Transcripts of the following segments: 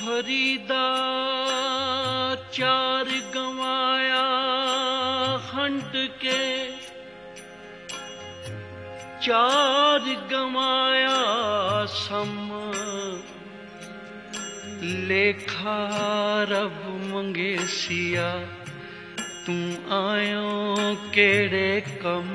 फरीदा चार गंवाया खंड के, चार गंवाया सम लेखा रब मंगेसिया, तू आयो केड़े कम।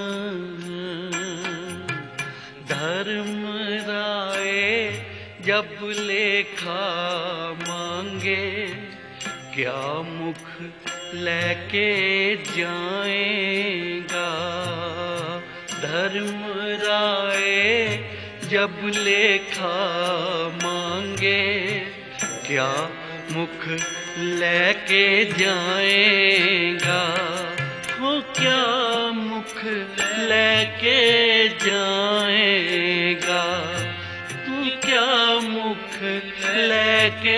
धर्म राय जब लेखा मांगे, क्या मुख लेके जाएगा। धर्म राय जब लेखा मांगे, क्या मुख लेके जाएगा। हो क्या मुख लेके जाएगा, तू क्या मुख लेके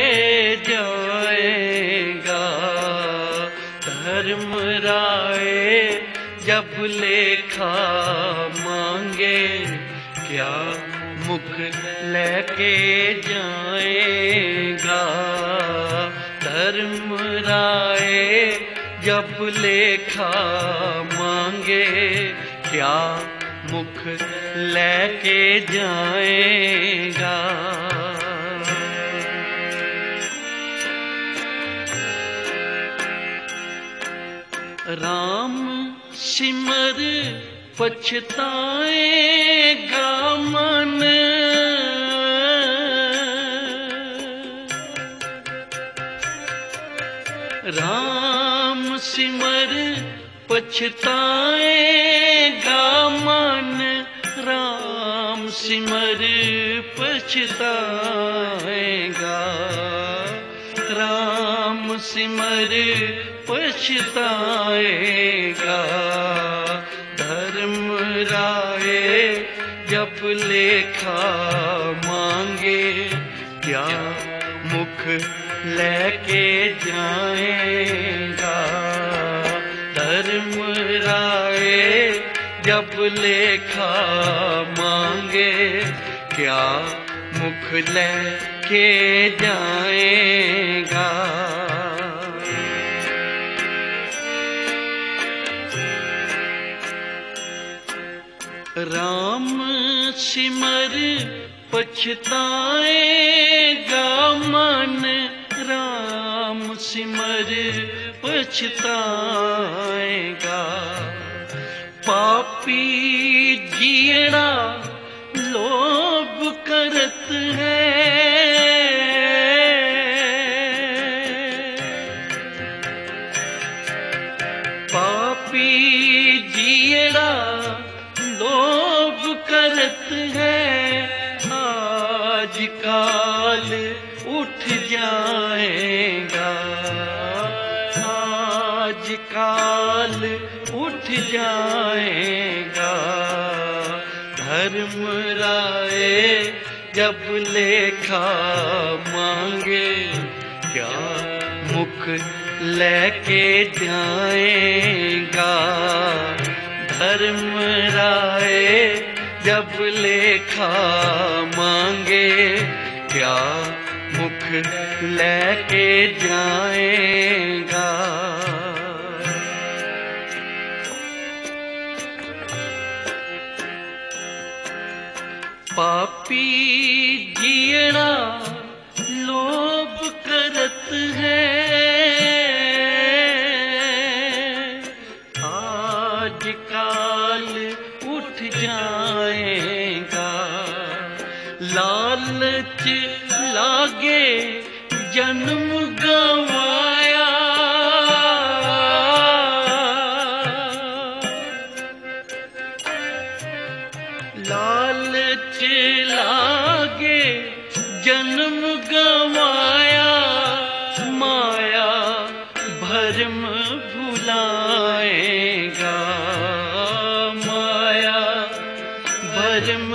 जाएगा। धर्म राय जब लेखा मांगे, क्या मुख लेके जाएगा। धर्म राय जब लेखा मांगे, क्या मुख लेके जाएगा। राम सिमर पछताएगा मन, राम सिमर पछताएगा मन। राम सिमर पछताएगा, राम सिमर पछताएगा। धर्म राय जब लेखा मांगे, क्या मुख लेके जाएगा। धर्म राय जब लेखा मांगे, क्या मुख लेके जाएगा। राम सिमर पछताएगा मन, राम सिमर पछताएगा। पापी जीड़ा लोभ करत है, पापी जीड़ा लोभ करत है। आज काल उठ जाएगा, आज काल उठ जाएगा। धर्म राय जब लेखा मांगे, क्या मुख लेके जाएगा। धर्म राय जब लेखा मांगे, क्या मुख लेके जाएगा। पापी जीड़ा लोभ करत है, आज काल उठ जाएगा। लालच लागे जन्म गवाया, लालच लागे जन्म गवाया। माया भरम भुलाएगा, माया भरम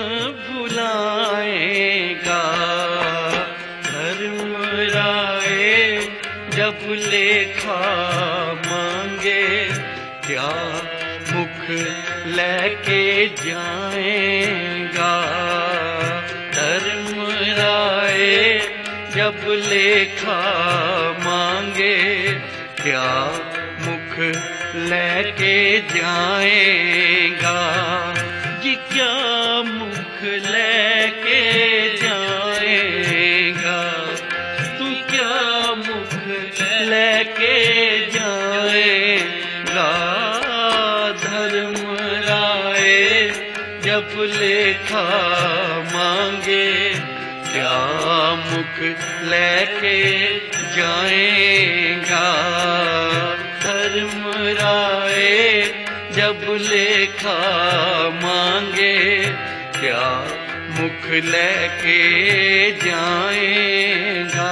भुलाएगा। धर्म राय जब लेखा मांगे, क्या मुख लेके जाएगा। धर्म राय जब लेखा मांगे, क्या मुख लेके जाएगा जी, क्या मुख लेके जाएगा, तू क्या मुख लेके जाएगा। धर्मराय जब लेखा मांगे, क्या मुख लेके जाएगा। धर्मराय जब लेखा मांगे, क्या मुख लेके जाएगा।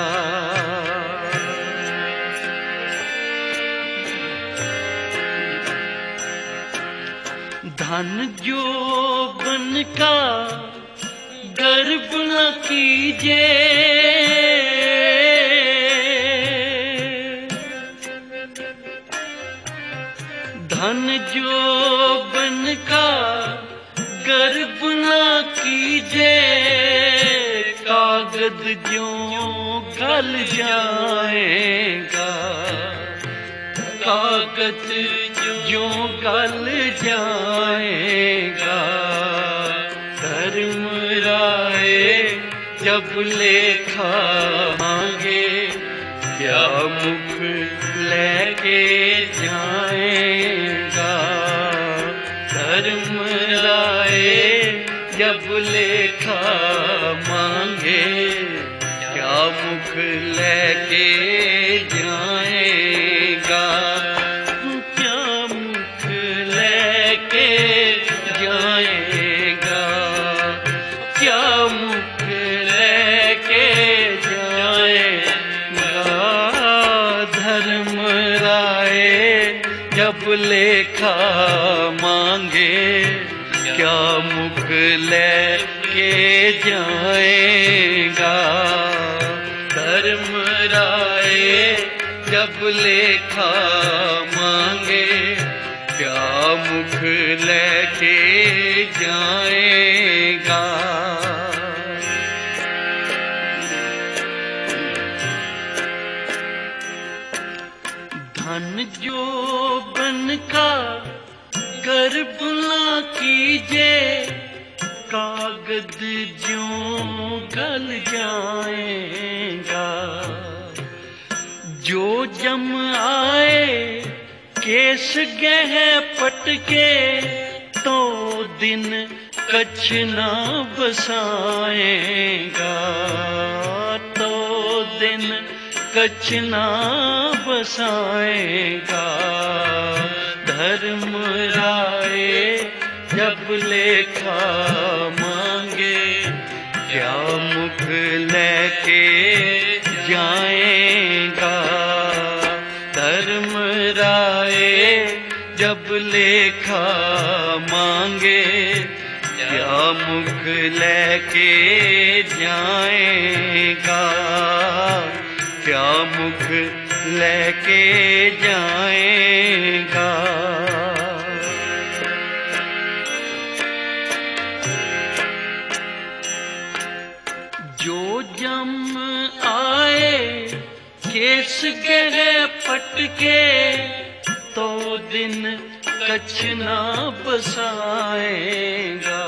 धन जोबन का गर्व न कीजे, धन जोबन का गर्व न कीजे, कागज ज्यों गल जाएगा, कागज ज्यों गल जाएगा। धर्मराय जब लेखा मांगे, क्या मुख लेके जाएगा। धर्मराय जब लेखा मांगे, क्या मुख लेके जाएगा। क्या मुख लेके जाएगा, क्या मुख लेके जाएगा। धर्मराय जब लेखा मांगे, क्या मुख लेके जाएगा। धर्मराय जब लेखा मांगे, क्या मुख लेके जाएगा। धन जोबन का गर्व न कीजे, कागज ज्यों गल जाएगा। जो जम आए केस गह पटके, तो दिन कछ ना बसाएगा, तो दिन कछ ना बसाएगा। धर्मराय जब लेखा मांगे, क्या मुख लेके जाएगा। धर्मराय जब लेखा मांगे, क्या मुख लेके जाएगा। क्या मुख लेके जाएगा। जो जम आए केस गह पटके, तो दिन कछ ना बसाएगा।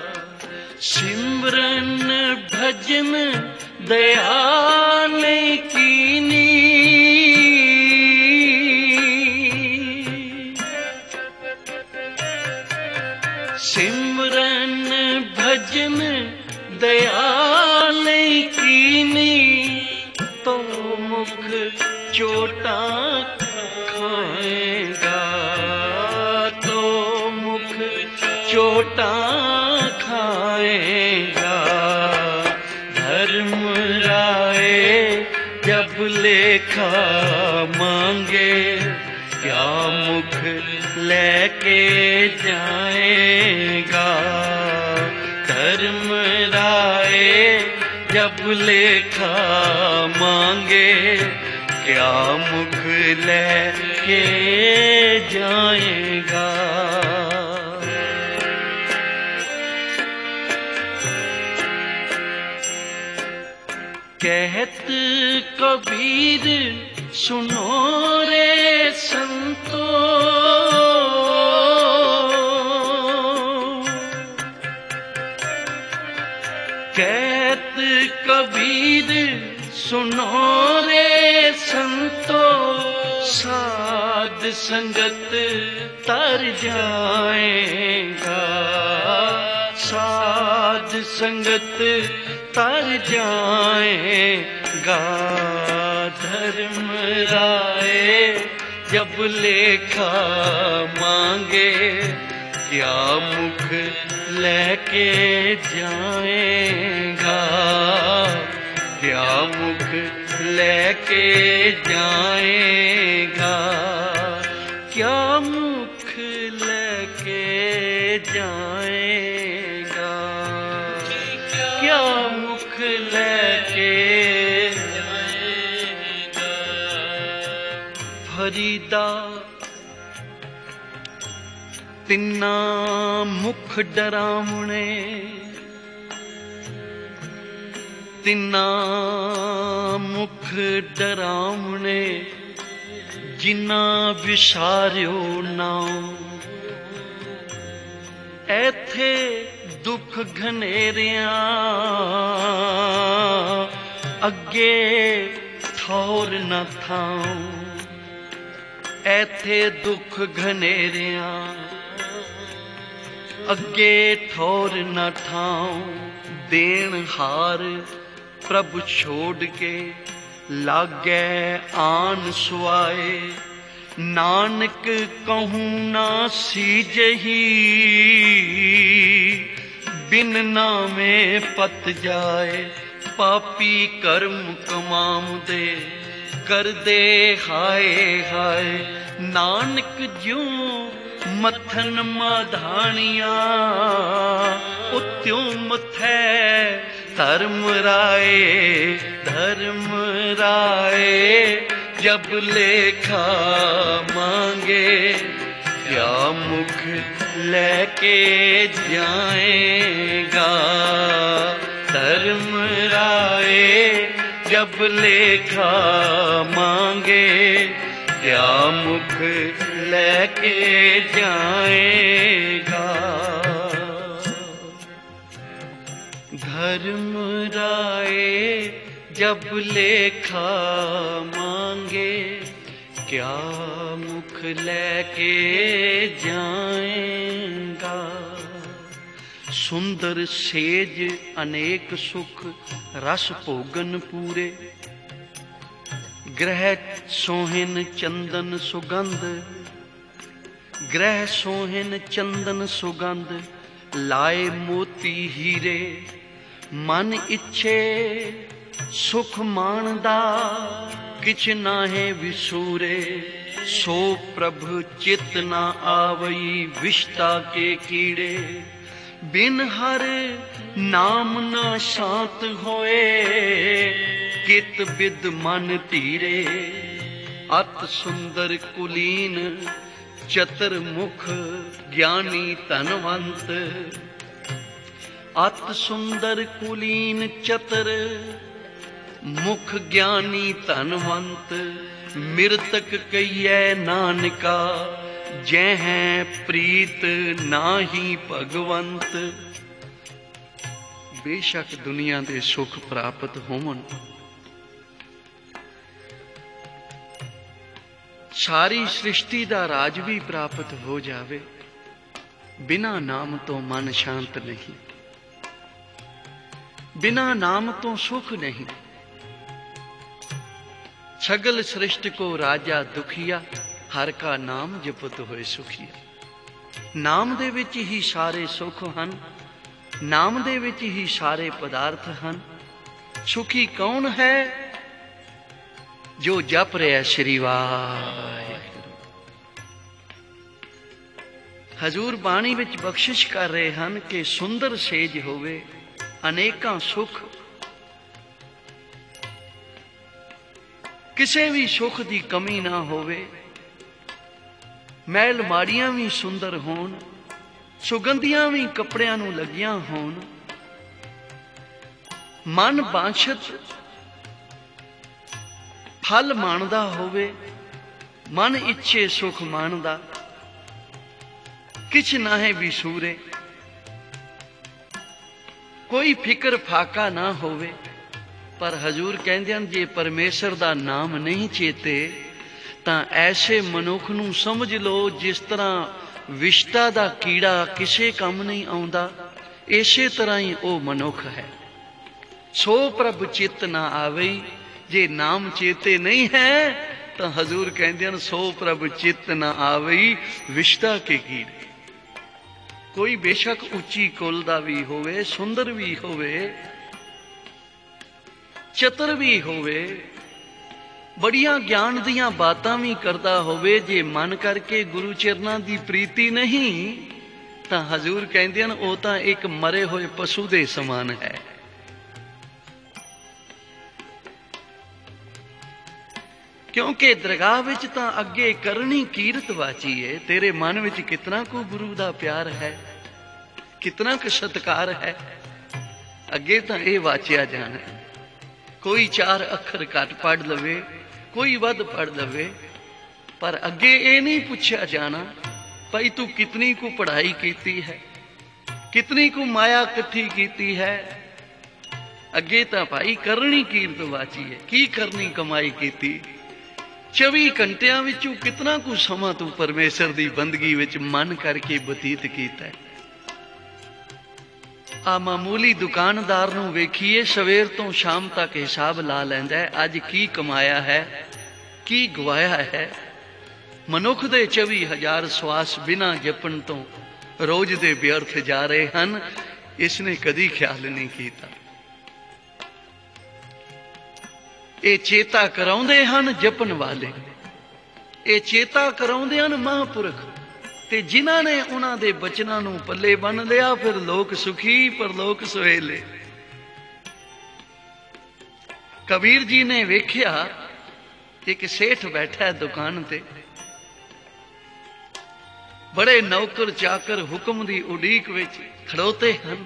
सिमरन भजन दयाल कीनी, सिमरन भजन दयाल कीनी, तो मुख चोटा खाएगा, तो मुख चोटा खाएगा। धर्मराय जब लेखा मांगे, क्या मुख लेके जाएगा। धर्मराय जब लेखा मांगे, क्या मुख लेके जाएगा। कहत कबीर सुनो रे संतो, कहत कबीर सुनो रे संतो, साध संगत तर जाएगा, साध संगत तर जाएगा। धर्म राय जब लेखा मांगे, क्या मुख लेके जाएगा, क्या मुख लेके जाएगा, क्या मुख लेके जाएगा, क्या मुख लेके जाएगा। फरीदा तिन्ना मुख डरावने, तिन्ना मुख डरावने, जिन्ना विसारियो नाम। ऐथे दुख घनेरियां अगे ठौर न थाऊं, ऐथे दुख घनेरियां अगे ठौर न ठाऊं। देन हार प्रभु छोड़ के लागै आन सुआए, नानक कहूँ ना सीजही, बिन नामे पत जाए। पापी कर्म कमाम दे कर दे हाय हाय, नानक ज्यों मथन माधानिया उत्यों मथै धर्म राय। धर्म राय जब लेखा मांगे, क्या मुख लेके जाएगा। धर्म राय जब लेखा मांगे, क्या मुख लेके जाएगा। धर्म राय जब लेखा मांगे, क्या मुख लेके जाएगा। सुंदर सेज अनेक सुख रस भोगन पूरे, ग्रह सोहिन चंदन सुगंध। ग्रह सोहिन चंदन सुगंध, लाए मोती हीरे। मन इच्छे सुख मानदा, किछ नाहे विसूरे। सो प्रभु चित ना आवई, विष्टा के कीड़े। बिन हर नाम ना शांत होए, कित बिद मन धीरे। अत सुंदर कुलीन चतुर मुख, ज्ञानी धनवंत। अत सुंदर कुलीन चतुर मुख, ज्ञानी धनवंत। मृतक कहिए नानका, जह प्रीत नाही भगवंत। बेशक दुनिया दे सुख प्राप्त होवन, सारी सृष्टि दा राज भी प्राप्त हो जावे, बिना नाम तो मन शांत नहीं, बिना नाम तो सुख नहीं। सगल सृष्टि को राजा दुखिया, हर का नाम जपत होए सुखिया। नाम दे विच ही सारे सुख हन, नाम दे विच ही सारे पदार्थ हन। सुखी कौन है, जो जप रहा श्री वाहिगुरू। हजूर बाणी विच बख्शिश कर रहे हैं कि सुंदर सेज होवे, अनेकां सुख। किसे भी सुख की कमी ना होवे। महल माड़ियां भी सुंदर होन, सुगंधियां भी कपड़ियां नूं लगियां होन। मन बांछत फल माणदा होवे, मन इच्छे सुख माणदा, किछ नाहे विसूरे, कोई फिक्र फाका ना होवे। पर हजूर कहंदे हन जे परमेश्वर दा नाम नहीं चेते तां ऐसे मनुख नूं समझ लो जिस तरह विष्टा दा कीड़ा किसे काम नहीं आउंदा, इसे तरह ही वो मनुख है। सो प्रभ चित ना आवई, जे नाम चेते नहीं है तो हजूर कहंदे हन सो प्रभ चित ना आवई विष्टा के कीड़े। कोई बेशक उच्ची कुल दा भी होवे, सुंदर भी होवे, चतुर भी होवे, बड़िया ज्ञान दियां बातां भी करदा होवे, जे मन करके गुरु चरनां दी प्रीति नहीं तां हजूर कहंदे हन ओ तां एक मरे होए पशु दे समान है। क्योंकि दरगाह विच तां अगे करनी कीरत वाची है। तेरे मन विच कितना को गुरु दा प्यार है, कितना क सत्कार है, अगे तां ये वाचिया जाना। कोई 4 अखर घट पढ़ लवे, कोई वध पढ़ लवे, पर अगे ये नहीं पूछा जाना भाई तू कितनी को पढ़ाई कीती है, कितनी को माया इकट्ठी कीती है। अगे तां भाई करनी कीरत वाची है, की करनी कमाई कीती। 24 घंटिया विचों कितना को समा तू परमेश्वर दी बंदगी विच मन करके बतीत कीता है। आ मामूली दुकानदार नूं वेखीए सवेर तो शाम तक हिसाब ला लैंदा है, अज की कमाया है, की गवाया है। मनुख दे 24,000 श्वास बिना जपण तो रोज दे व्यर्थ जा रहे हैं, इसने कदी ख्याल नहीं किया। ये चेता कराउंदे हन जपन वाले, ये चेता कराउंदे हन महापुरख, ते जिन्हां ने उन्हां दे बचनां नूं पल्ले बन लिया फिर लोक सुखी परलोक सुहेले। कबीर जी ने वेख्या एक सेठ बैठा है दुकान ते, बड़े नौकर चाकर हुक्म दी उड़ीक विच खड़ोते हन।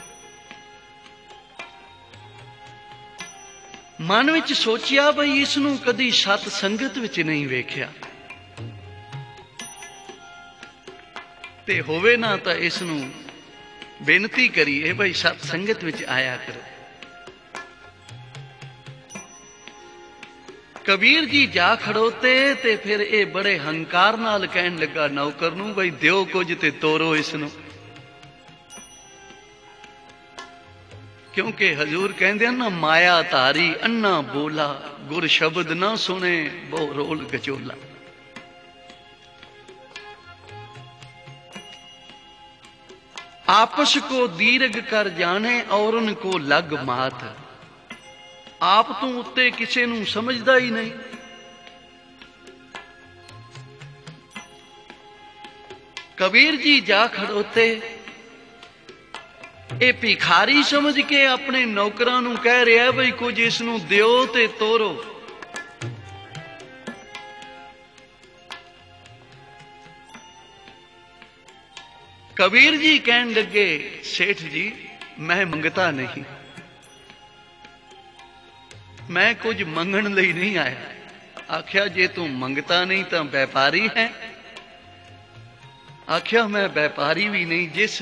मन विच सोचिया बई इसनूं कदी सत संगत विच नहीं वेख्या, ते होवे ना तो इसनूं बेनती करिए भाई सत संगत विच आया करो। कबीर जी जा खड़ोते ते फिर ये बड़े हंकार नाल कहन लगा नौकर नूं भाई दिओ कुछ ते तोरो इसनूं। क्योंकि हजूर कहंदे हन ना माया धारी अन्ना बोला, गुर शब्द ना सुने बहु रोल गचोला। आपस को दीर्घ कर जाने और उनको लग मात। आप तो उत्ते किसे नूं समझदा ही नहीं। कबीर जी जा खड़ोते, ये भिखारी समझ के अपने नौकरां नूं कह रहा बई कुछ इसनूं दिओ ते तोरो। कबीर जी कहन लगे सेठ जी मैं मंगता नहीं, मैं कुछ मंगण लई नहीं आया। आख्या जे तू मंगता नहीं तो व्यापारी है। आख्या मैं व्यापारी भी नहीं, जिस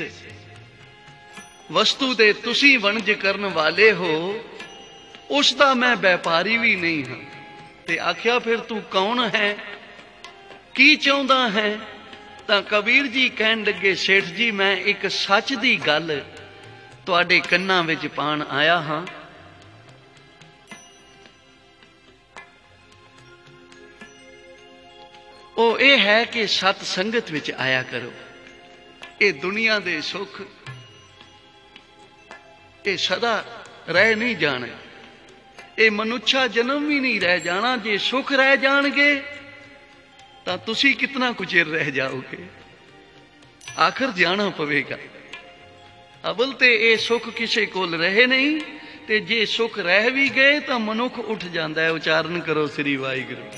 वस्तु दे तुसी वणज करन वाले हो उसका मैं व्यापारी भी नहीं हाँ। ते आख्या फिर तू कौन है, की चाहुंदा है। तां कबीर जी कहन लगे सेठ जी मैं एक सच दी गल तुहाडे कन्नां विच पाण आया हाँ। ओ ये है कि सत संगत विच आया करो। ये दुनिया दे सुख ये सदा रह नहीं जाने, ये मनुष्या जन्म भी नहीं रह जाना। जे सुख रह जाणगे तां तुसी कितना कुछ चिर रह जाओगे, आखिर जाना पवेगा। अवल ते ये सुख किसी कोल रहे नहीं, ते जे सुख रह भी गए तो मनुख उठ जाता है। उचारण करो श्री वाहिगुरू।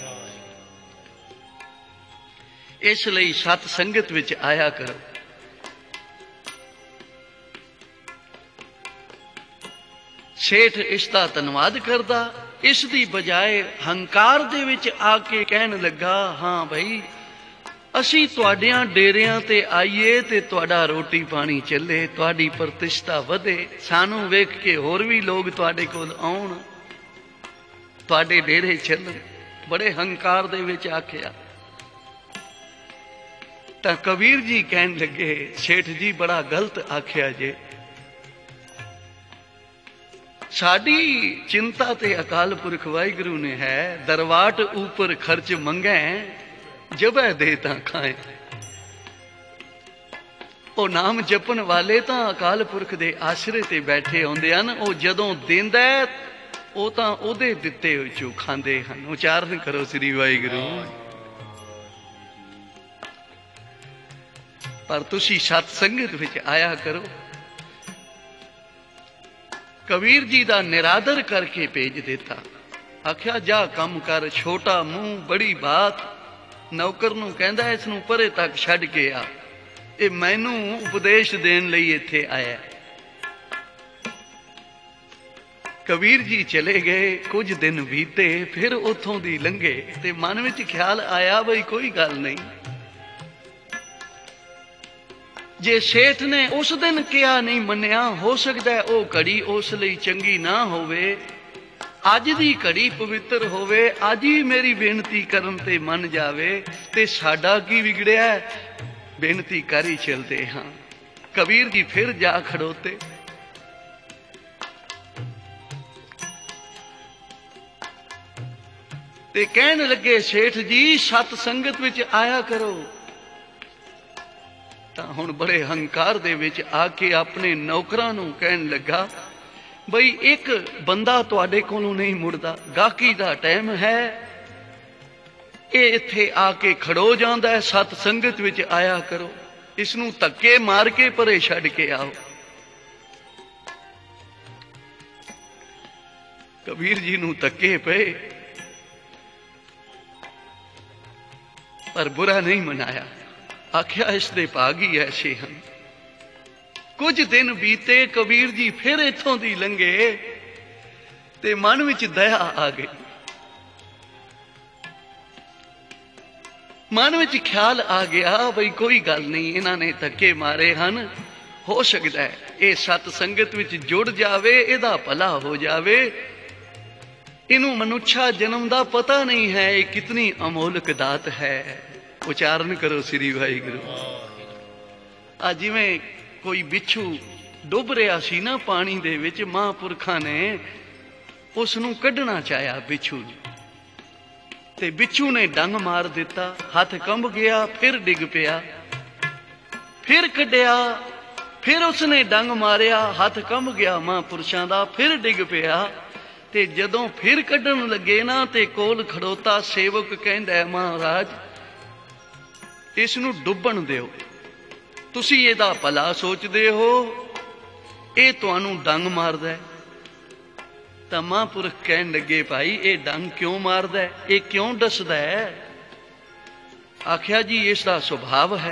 इसलिए सत संगत विच आया करो। सेठ इसका धन्यवाद करदा ਇਸ ਦੀ ਬਜਾਏ ਹੰਕਾਰ ਦੇ ਵਿੱਚ ਆ ਕੇ ਕਹਿਣ ਲੱਗਾ, ਹਾਂ ਭਾਈ ਅਸੀਂ ਤੁਹਾਡਿਆਂ ਡੇਰਿਆਂ ਤੇ ਆਈਏ ਤੇ ਤੁਹਾਡਾ ਰੋਟੀ ਪਾਣੀ ਚੱਲੇ, ਤੁਹਾਡੀ ਪ੍ਰਤਿਸ਼ਠਾ ਵਧੇ, ਸਾਨੂੰ ਵੇਖ ਕੇ ਹੋਰ ਵੀ ਲੋਕ ਤੁਹਾਡੇ ਕੋਲ ਆਉਣ, ਤੁਹਾਡੇ ਡੇਰੇ ਚੱਲਣ। ਬੜੇ ਹੰਕਾਰ ਦੇ ਵਿੱਚ ਆਖਿਆ। ਤਾਂ ਕਬੀਰ ਜੀ ਕਹਿਣ ਲੱਗੇ, ਸੇਠ ਜੀ ਬੜਾ ਗਲਤ ਆਖਿਆ ਜੇ, ਸਾਡੀ ਚਿੰਤਾ ਤੇ ਅਕਾਲ ਪੁਰਖ ਵਾਹਿਗੁਰੂ ਨੇ ਹੈ। ਦਰਵਾਟ ਉਪਰ ਖਰਚ ਮੰਗੈ, ਜਬੈ ਦੇ ਤਾਂ ਖਾਏ। ਉਹ ਨਾਮ ਜਪਣ ਵਾਲੇ ਤਾਂ ਅਕਾਲ ਪੁਰਖ ਦੇ ਆਸਰੇ ਤੇ ਬੈਠੇ ਹੁੰਦੇ ਹਨ। ਉਹ ਜਦੋਂ ਦਿੰਦਾ ਉਹ ਤਾਂ ਉਹਦੇ ਦਿੱਤੇ ਵਿੱਚੋਂ ਖਾਂਦੇ ਹਨ। ਉਚਾਰਨ ਕਰੋ ਸ੍ਰੀ ਵਾਹਿਗੁਰੂ। ਪਰ ਤੁਸੀਂ ਸਤ ਸੰਗਤ ਵਿੱਚ ਆਇਆ ਕਰੋ। ਕਬੀਰ ਜੀ ਦਾ ਨਿਰਾਦਰ ਕਰਕੇ ਭੇਜ ਦਿੱਤਾ। ਆਖਿਆ ਜਾ ਕੰਮ ਕਰ, ਛੋਟਾ ਮੂੰਹ ਬੜੀ ਬਾਤ। ਨੌਕਰ ਨੂੰ ਕਹਿੰਦਾ ਇਸ ਨੂੰ ਪਰੇ ਤੱਕ ਛੱਡ ਕੇ ਆ, ਇਹ ਮੈਨੂੰ ਉਪਦੇਸ਼ ਦੇਣ ਲਈ ਇੱਥੇ ਆਇਆ। ਕਬੀਰ ਜੀ ਚਲੇ ਗਏ। ਕੁਝ ਦਿਨ ਬੀਤੇ, ਫਿਰ ਉੱਥੋਂ ਦੀ ਲੰਘੇ ਤੇ ਮਨ ਵਿੱਚ ਖਿਆਲ ਆਇਆ ਬਈ ਕੋਈ ਗੱਲ ਨਹੀਂ, ਜੇ ਸੇਠ ਨੇ ਉਸ ਦਿਨ ਕਿਹਾ ਨਹੀਂ ਮੰਨਿਆ, ਹੋ ਸਕਦਾ ਉਹ ਘੜੀ ਉਸ ਲਈ ਚੰਗੀ ਨਾ ਹੋਵੇ, ਅੱਜ ਦੀ ਘੜੀ ਪਵਿੱਤਰ ਹੋਵੇ, ਅੱਜ ਹੀ ਮੇਰੀ ਬੇਨਤੀ ਕਰਨ ਤੇ ਮੰਨ ਜਾਵੇ ਤੇ ਸਾਡਾ ਕੀ ਵਿਗੜਿਆ, ਬੇਨਤੀ ਕਰ ਹੀ ਚਲਦੇ ਹਾਂ। ਕਬੀਰ ਜੀ ਫਿਰ ਜਾ ਖੜੋਤੇ। ਤੇ ਕਹਿਣ ਲੱਗੇ, ਸੇਠ ਜੀ ਸਤ ਸੰਗਤ ਵਿੱਚ ਆਇਆ ਕਰੋ। ਤਾਂ ਹੁਣ ਬੜੇ ਹੰਕਾਰ ਦੇ ਵਿੱਚ ਆ ਕੇ ਆਪਣੇ ਨੌਕਰਾਂ ਨੂੰ ਕਹਿਣ ਲੱਗਾ, ਬਈ ਇੱਕ ਬੰਦਾ ਤੁਹਾਡੇ ਕੋਲੋਂ ਨਹੀਂ ਮੁੜਦਾ, ਗਾਹਕੀ ਦਾ ਟਾਈਮ ਹੈ, ਇਹ ਇੱਥੇ ਆ ਕੇ ਖੜੋ ਜਾਂਦਾ ਹੈ, ਸਤ ਸੰਗਤ ਵਿੱਚ ਆਇਆ ਕਰੋ, ਇਸ ਨੂੰ ਧੱਕੇ ਮਾਰ ਕੇ ਪਰੇ ਛੱਡ ਕੇ ਆਓ। ਕਬੀਰ ਜੀ ਨੂੰ ਧੱਕੇ ਪਏ, ਪਰ ਬੁਰਾ ਨਹੀਂ ਮਨਾਇਆ। ਆਖਿਆ ਇਸ ਦੇ ਭਾਗ ਹੀ ਐਸੇ ਹਨ। ਕੁਝ ਦਿਨ ਬੀਤੇ, ਕਬੀਰ ਜੀ ਫਿਰ ਇੱਥੋਂ ਦੀ ਲੰਘੇ ਤੇ ਮਨ ਵਿੱਚ ਦਇਆ ਆ ਗਈ। ਮਨ ਵਿੱਚ ਖਿਆਲ ਆ ਗਿਆ ਬਈ ਕੋਈ ਗੱਲ ਨਹੀਂ, ਇਹਨਾਂ ਨੇ ਧੱਕੇ ਮਾਰੇ ਹਨ, ਹੋ ਸਕਦਾ ਹੈ ਇਹ ਸਤ ਸੰਗਤ ਵਿੱਚ ਜੁੜ ਜਾਵੇ, ਇਹਦਾ ਭਲਾ ਹੋ ਜਾਵੇ। ਇਹਨੂੰ ਮਨੁੱਖਾ ਜਨਮ ਦਾ ਪਤਾ ਨਹੀਂ ਹੈ, ਇਹ ਕਿਤਨੀ ਅਮੋਲਕ ਦਾਤ ਹੈ। ਉਚਾਰਨ ਕਰੋ ਸ੍ਰੀ ਵਾਹਿਗੁਰੂ। ਆ ਜਿਵੇਂ ਕੋਈ ਬਿੱਛੂ ਡੁੱਬ ਰਿਹਾ ਸੀ ਨਾ ਪਾਣੀ ਦੇ ਵਿੱਚ, ਮਹਾਂਪੁਰਖਾਂ ਨੇ ਉਸ ਨੂੰ ਕੱਢਣਾ ਚਾਹਿਆ ਬਿੱਛੂ ਨੂੰ, ਤੇ ਬਿੱਛੂ ਨੇ ਡੰਗ ਮਾਰ ਦਿੱਤਾ, ਹੱਥ ਕੰਬ ਗਿਆ, ਫਿਰ ਡਿੱਗ ਪਿਆ, ਫਿਰ ਕੱਢਿਆ, ਫਿਰ ਉਸਨੇ ਡੰਗ ਮਾਰਿਆ, ਹੱਥ ਕੰਬ ਗਿਆ ਮਹਾਂਪੁਰਸ਼ਾਂ ਦਾ, ਫਿਰ ਡਿੱਗ ਪਿਆ। ਤੇ ਜਦੋਂ ਫਿਰ ਕੱਢਣ ਲੱਗੇ ਨਾ ਤੇ ਕੋਲ ਖੜੋਤਾ ਸੇਵਕ ਕਹਿੰਦਾ, ਮਹਾਰਾਜ ਇਸ ਨੂੰ ਡੁੱਬਣ ਦਿਓ, ਤੁਸੀਂ ਇਹਦਾ ਭਲਾ ਸੋਚਦੇ ਹੋ, ਇਹ ਤੁਹਾਨੂੰ ਡੰਗ ਮਾਰਦਾ ਹੈ। ਤਾਂ ਮਹਾਂਪੁਰਖ ਕਹਿਣ ਲੱਗੇ, ਭਾਈ ਇਹ ਡੰਗ ਕਿਉਂ ਮਾਰਦਾ ਹੈ, ਇਹ ਕਿਉਂ ਡਸਦਾ ਹੈ? ਆਖਿਆ ਜੀ ਇਸ ਦਾ ਸੁਭਾਵ ਹੈ,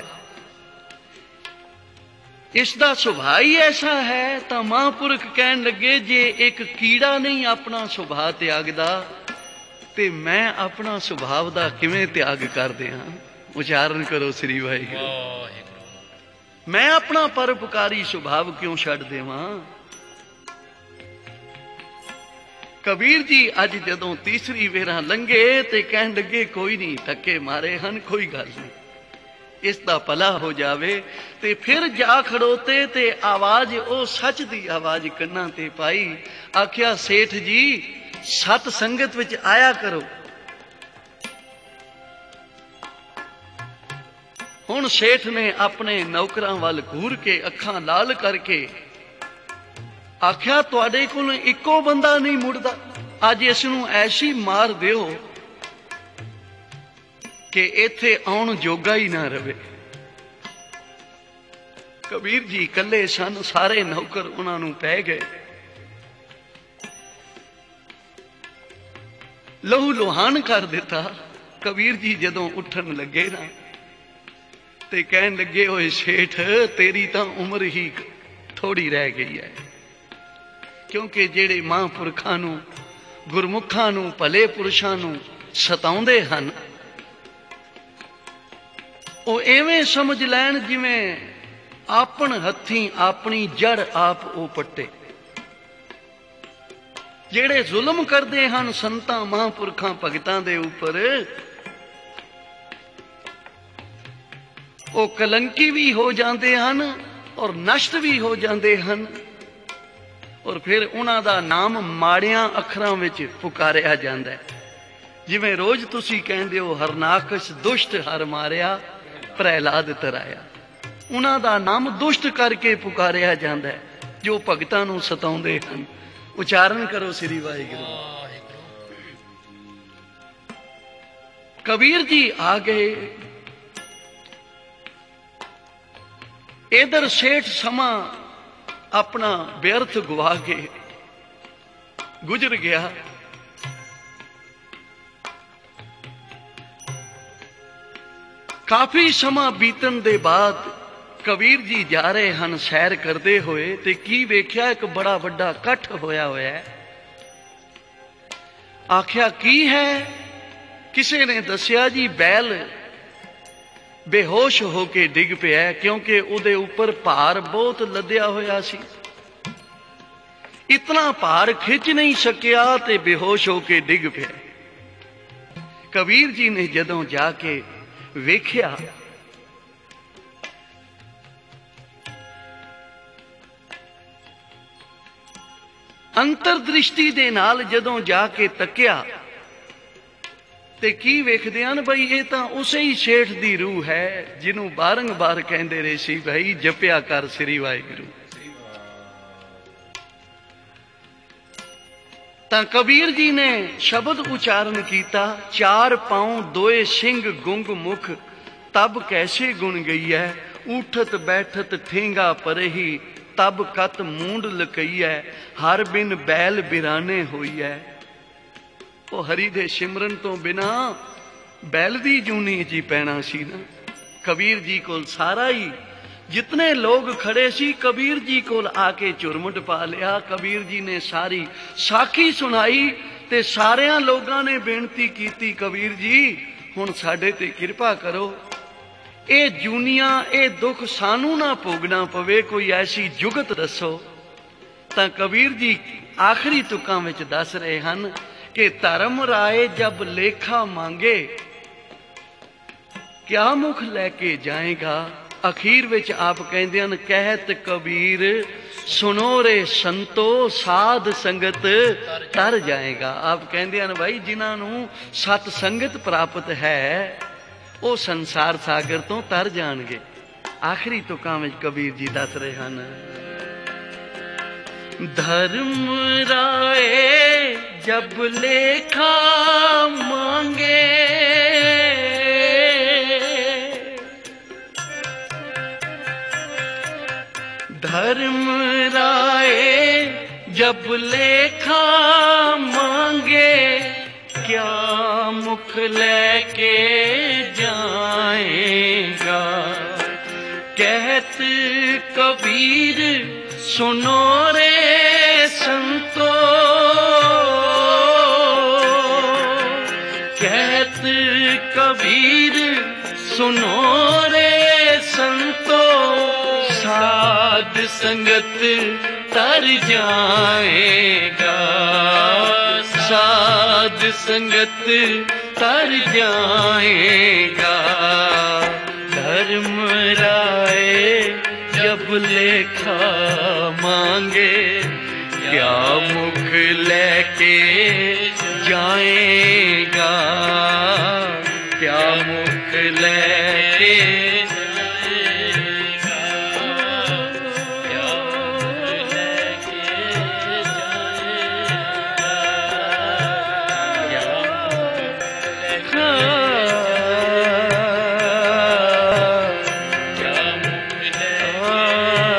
ਇਸ ਦਾ ਸੁਭਾਅ ਹੀ ਐਸਾ ਹੈ। ਤਾਂ ਮਹਾਂਪੁਰਖ ਕਹਿਣ ਲੱਗੇ, ਜੇ ਇੱਕ ਕੀੜਾ ਨਹੀਂ ਆਪਣਾ ਸੁਭਾਅ ਤਿਆਗਦਾ ਤੇ ਮੈਂ ਆਪਣਾ ਸੁਭਾਵ ਦਾ ਕਿਵੇਂ ਤਿਆਗ ਕਰ ਦਿਆਂ? ਉਚਾਰਨ ਕਰੋ ਸ੍ਰੀ ਵਾਹਿਗੁਰੂ। ਮੈਂ ਆਪਣਾ ਪਰਉਪਕਾਰੀ ਸੁਭਾਵ ਕਿਉਂ ਛੱਡ ਦੇਵਾਂ? ਕਬੀਰ ਜੀ ਅੱਜ ਜਦੋਂ ਤੀਸਰੀ ਵੇਰਾ ਲੰਘੇ ਤੇ ਕਹਿਣ ਲੱਗੇ, ਕੋਈ ਨਹੀਂ, ਧੱਕੇ ਮਾਰੇ ਹਨ, ਕੋਈ ਗੱਲ ਨਹੀਂ, ਇਸ ਦਾ ਭਲਾ ਹੋ ਜਾਵੇ। ਤੇ ਫਿਰ ਜਾ ਖੜੋਤੇ ਤੇ ਆਵਾਜ਼, ਉਹ ਸੱਚ ਦੀ ਆਵਾਜ਼ ਕੰਨਾਂ ਤੇ ਪਾਈ। ਆਖਿਆ, ਸੇਠ ਜੀ ਸਤ ਸੰਗਤ ਵਿੱਚ ਆਇਆ ਕਰੋ। ਹੁਣ ਸੇਠ ਨੇ ਆਪਣੇ ਨੌਕਰਾਂ ਵੱਲ ਘੂਰ ਕੇ ਅੱਖਾਂ ਲਾਲ ਕਰਕੇ ਆਖਿਆ, ਤੁਹਾਡੇ ਕੋਲ ਇੱਕੋ ਬੰਦਾ ਨਹੀਂ ਮੁੜਦਾ, ਅੱਜ ਇਸ ਨੂੰ ਐਸੀ ਮਾਰ ਦਿਓ ਕਿ ਇੱਥੇ ਆਉਣ ਜੋਗਾ ਹੀ ਨਾ ਰਵੇ। ਕਬੀਰ ਜੀ ਇਕੱਲੇ ਸਨ, ਸਾਰੇ ਨੌਕਰ ਉਹਨਾਂ ਨੂੰ ਪੈ ਗਏ। ਲਹੂ ਲੁਹਾਨ ਕਰ ਦਿੱਤਾ। ਕਬੀਰ ਜੀ ਜਦੋਂ ਉੱਠਣ ਲੱਗੇ ਨਾ ਤੇ ਕਹਿਣ ਲੱਗੇ, ਓਏ ਸੇਠ ਤੇਰੀ ਤਾਂ ਉਮਰ ਹੀ ਥੋੜੀ ਰਹਿ ਗਈ ਹੈ, ਕਿਉਂਕਿ ਜਿਹੜੇ ਮਹਾਂਪੁਰਖਾਂ ਨੂੰ ਗੁਰਮੁਖਾਂ ਨੂੰ, ਭਲੇ ਪੁਰਸ਼ਾਂ ਨੂੰ ਸਤਾਉਂਦੇ ਹਨ, ਉਹ ਐਵੇਂ ਸਮਝ ਲੈਣ ਜਿਵੇਂ ਆਪਣ ਹੱਥੀਂ ਆਪਣੀ ਜੜ ਆਪ ਉਹ ਪੱਟੇ। ਜਿਹੜੇ ਜ਼ੁਲਮ ਕਰਦੇ ਹਨ ਸੰਤਾਂ, ਮਹਾਂਪੁਰਖਾਂ, ਭਗਤਾਂ ਦੇ ਉੱਪਰ, ਉਹ ਕਲੰਕੀ ਵੀ ਹੋ ਜਾਂਦੇ ਹਨ ਔਰ ਨਸ਼ਟ ਵੀ ਹੋ ਜਾਂਦੇ ਹਨ। ਔਰ ਫਿਰ ਉਹਨਾਂ ਦਾ ਨਾਮ ਮਾੜਿਆਂ ਅੱਖਰਾਂ ਵਿੱਚ ਪੁਕਾਰਿਆ ਜਾਂਦਾ ਹੈ। ਜਿਵੇਂ ਰੋਜ਼ ਤੁਸੀਂ ਕਹਿੰਦੇ ਹੋ ਹਰਨਾਕਸ਼ ਦੁਸ਼ਟ ਹਰ ਮਾਰਿਆ, ਪ੍ਰਹਿਲਾਦ ਤਰਾਇਆ। ਉਹਨਾਂ ਦਾ ਨਾਮ ਦੁਸ਼ਟ ਕਰਕੇ ਪੁਕਾਰਿਆ ਜਾਂਦਾ ਹੈ ਜੋ ਭਗਤਾਂ ਨੂੰ ਸਤਾਉਂਦੇ ਹਨ। ਉਚਾਰਨ ਕਰੋ ਸ੍ਰੀ ਵਾਹਿਗੁਰੂ। ਕਬੀਰ ਜੀ ਆ ਗਏ। ਇਧਰ ਸੇਠ ਸਮਾਂ ਆਪਣਾ ਬਿਅਰਥ ਗਵਾ ਕੇ ਗੁਜ਼ਰ ਗਿਆ। ਕਾਫੀ ਸਮਾਂ ਬੀਤਣ ਦੇ ਬਾਅਦ ਕਬੀਰ ਜੀ ਜਾ ਰਹੇ ਹਨ ਸੈਰ ਕਰਦੇ ਹੋਏ, ਤੇ ਕੀ ਵੇਖਿਆ, ਇੱਕ ਬੜਾ ਵੱਡਾ ਇਕੱਠ ਹੋਇਆ ਹੈ। ਆਖਿਆ ਕੀ ਹੈ? ਕਿਸੇ ਨੇ ਦੱਸਿਆ ਜੀ ਬੈਲ ਬੇਹੋਸ਼ ਹੋ ਕੇ ਡਿੱਗ ਪਿਆ, ਕਿਉਂਕਿ ਉਹਦੇ ਉੱਪਰ ਭਾਰ ਬਹੁਤ ਲੱਦਿਆ ਹੋਇਆ ਸੀ। ਇਤਨਾ ਭਾਰ ਖਿੱਚ ਨਹੀਂ ਸਕਿਆ ਤੇ ਬੇਹੋਸ਼ ਹੋ ਕੇ ਡਿੱਗ ਪਿਆ। ਕਬੀਰ ਜੀ ਨੇ ਜਦੋਂ ਜਾ ਕੇ ਵੇਖਿਆ, ਅੰਤਰਦ੍ਰਿਸ਼ਟੀ ਦੇ ਨਾਲ ਜਦੋਂ ਜਾ ਕੇ ਤੱਕਿਆ ਤੇ ਕੀ ਵੇਖਦੇ ਹਨ ਬਈ ਇਹ ਤਾਂ ਉਸੇ ਹੀ ਸੇਠ ਦੀ ਰੂਹ ਹੈ ਜਿਹਨੂੰ ਬਾਰੰਬਾਰ ਕਹਿੰਦੇ ਰਹੇ ਸੀ ਭਾਈ ਜਪਿਆ ਕਰ ਸ੍ਰੀ ਵਾਹਿਗੁਰੂ। ਤਾਂ ਕਬੀਰ ਜੀ ਨੇ ਸ਼ਬਦ ਉਚਾਰਨ ਕੀਤਾ, ਚਾਰ ਪਾਉ ਦੋਏ ਸਿੰਘ ਗੁੰਗ ਮੁਖ, ਤਬ ਕੈਸੇ ਗੁਣ ਗਈ ਹੈ, ਉਠਤ ਬੈਠਤ ਠੇਂਗਾ ਪਰਹੀ, ਤਬ ਕਤ ਮੂੰਡ ਲਕਈਐ, ਹਰ ਬਿਨ ਬੈਲ ਬਿਰਾਨੇ ਹੋਈ ਹੈ। ਉਹ ਹਰੀ ਦੇ ਸਿਮਰਨ ਤੋਂ ਬਿਨਾ ਬੈਲ ਦੀ ਜੂਨੀ ਜੀ ਪੈਣਾ ਸੀ ਨਾ। ਕਬੀਰ ਜੀ ਕੋਲ ਸਾਰਾ ਹੀ ਜਿਤਨੇ ਲੋਕ ਖੜੇ ਸੀ ਕਬੀਰ ਜੀ ਕੋਲ ਆ ਕੇ ਝੁਰਮੁਟ ਪਾ ਲਿਆ। ਕਬੀਰ ਜੀ ਨੇ ਸਾਰੀ ਸਾਖੀ ਸੁਣਾਈ ਤੇ ਸਾਰਿਆਂ ਲੋਕਾਂ ਨੇ ਬੇਨਤੀ ਕੀਤੀ, ਕਬੀਰ ਜੀ ਹੁਣ ਸਾਡੇ ਤੇ ਕਿਰਪਾ ਕਰੋ, ਇਹ ਜੂਨੀਆਂ, ਇਹ ਦੁੱਖ ਸਾਨੂੰ ਨਾ ਭੋਗਣਾ ਪਵੇ, ਕੋਈ ਐਸੀ ਜੁਗਤ ਦੱਸੋ। ਤਾਂ ਕਬੀਰ ਜੀ ਆਖਰੀ ਤੁਕਾਂ ਵਿੱਚ ਦੱਸ ਰਹੇ ਹਨ ਕਿ ਧਰਮ ਰਾਏ ਜਬ ਲੇਖਾ ਮੰਗੇ, ਕਿਆ ਮੁਖ ਲੈ ਕੇ ਜਾਏਗਾ। ਅਖੀਰ ਵਿੱਚ ਆਪ ਕਹਿੰਦੇ ਹਨ, ਕਹਿਤ ਕਬੀਰ ਸੁਨੋ ਰੇ ਸੰਤੋ, ਸਾਧ ਸੰਗਤ ਤਰ ਜਾਏਗਾ। ਆਪ ਕਹਿੰਦੇ ਹਨ ਭਾਈ ਜਿਨ੍ਹਾਂ ਨੂੰ ਸਤ ਸੰਗਤ ਪ੍ਰਾਪਤ ਹੈ ਉਹ ਸੰਸਾਰ ਸਾਗਰ ਤੋਂ ਤਰ ਜਾਣਗੇ। ਆਖਰੀ ਤੁਕਾਂ ਵਿੱਚ ਕਬੀਰ ਜੀ ਦੱਸ ਰਹੇ ਹਨ, ਧਰਮ ਰਾਏ ਜਬ ਲੇਖਾ ਮੰਗੇ, धर्म राय जब लेखा मांगे, क्या मुख लेके जाएगा। कहत कबीर सुनो रे संतो, कहत कबीर सुनो रे संतो, साध संगत तर जाएगा, साध संगत तर जाएगा। धर्म राय जब लेखा मांगे, क्या मुख लेके जाएगा, क्या मुख लेके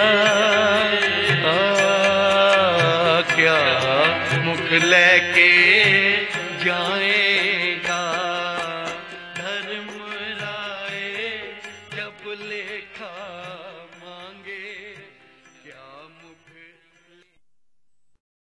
लेके